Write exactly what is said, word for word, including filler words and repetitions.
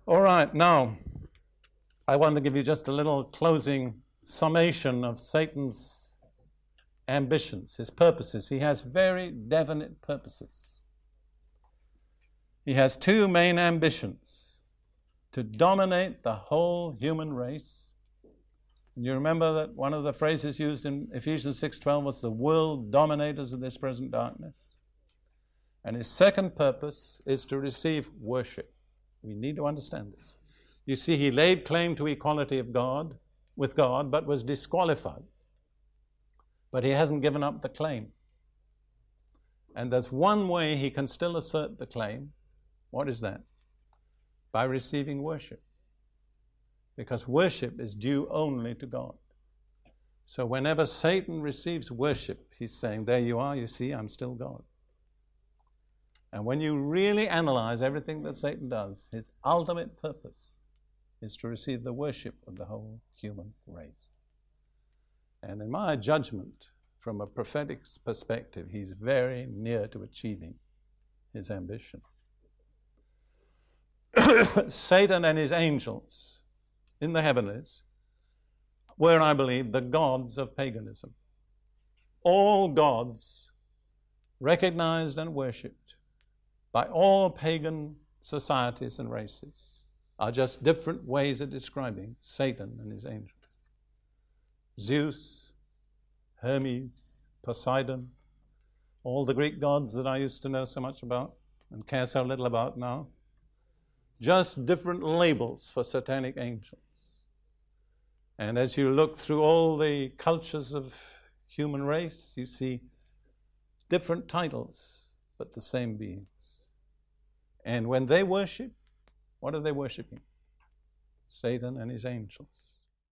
All right, now I want to give you just a little closing summation of Satan's ambitions, his purposes. He has very definite purposes. He has two main ambitions: to dominate the whole human race. And you remember that one of the phrases used in Ephesians six twelve was the world dominators of this present darkness. And his second purpose is to receive worship. We need to understand this. You see, he laid claim to equality of God, with God, but was disqualified. But he hasn't given up the claim. And there's one way he can still assert the claim. What is that? By receiving worship. Because worship is due only to God. So whenever Satan receives worship, he's saying, there you are, you see, I'm still God. And when you really analyze everything that Satan does, his ultimate purpose is to receive the worship of the whole human race. And in my judgment, from a prophetic perspective, he's very near to achieving his ambition. Satan and his angels in the heavenlies were, I believe, the gods of paganism. All gods recognized and worshipped by all pagan societies and races are just different ways of describing Satan and his angels. Zeus, Hermes, Poseidon, all the Greek gods that I used to know so much about and care so little about now, just different labels for satanic angels. And as you look through all the cultures of human race, you see different titles, but the same beings. And when they worship, what are they worshiping? Satan and his angels.